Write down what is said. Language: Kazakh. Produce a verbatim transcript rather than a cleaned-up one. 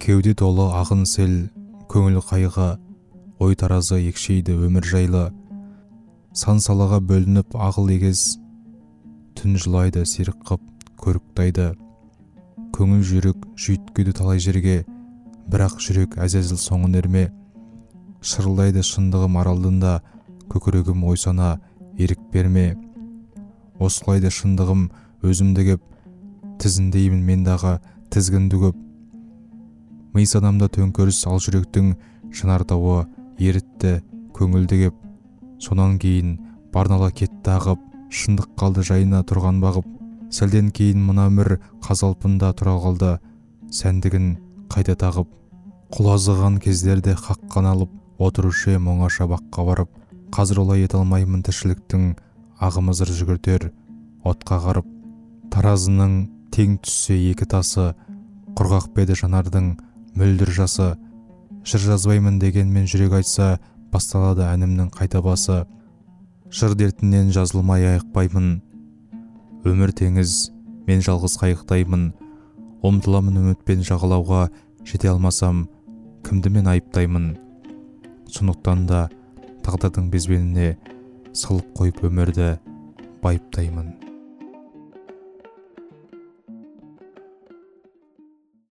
Кеуде толы ағын сел, көңіл қайғы, ой таразы екшейді өмір жайлы. Сан салаға бөлініп ағыл егіз, түн жылайды серік қып көріктайды. Көңіл жүрек жүйткиді талай жерге, бірақ жүрек әзәзіл соңын ерме. Шырылдайды шындығым аралдында, көкірегім ойсана ерік берме. Осылайды шындығым өзімді кеп, тізіндеймін мендағы тізгінді көп. Ми санамда төңкеріс ал жүректің шынартауы ерітті көңілді кеп. Сонан кейін барнала кетті ағып, шындық қалды жайына тұрған бағып. Сәлден кейін мына өмір қазалпында тұра қалды, сәндігін қайта тағып. Құлазыған кездерде қаққан алып, отырушы ем оңаша баққа барып. Қазір олай ете алмаймын тіршіліктің ағымы зыр жүгіртер отқа қарып. Таразының тең түссе екі тасы, құрғақ беді жанардың мөлдір жасы. Жыр жазбаймын дегенмен жүрек айтса, басталады әнімнің қайта басы. Жыр дертінен жазылмай айықпаймын, өмір теңіз, мен жалғыз қайықтаймын. Ұмтыламын үмітпен жағалауға, жете алмасам, кімді мен айыптаймын. Сондықтан да тағдырдың безбеніне салып қойып өмірді байыптаймын.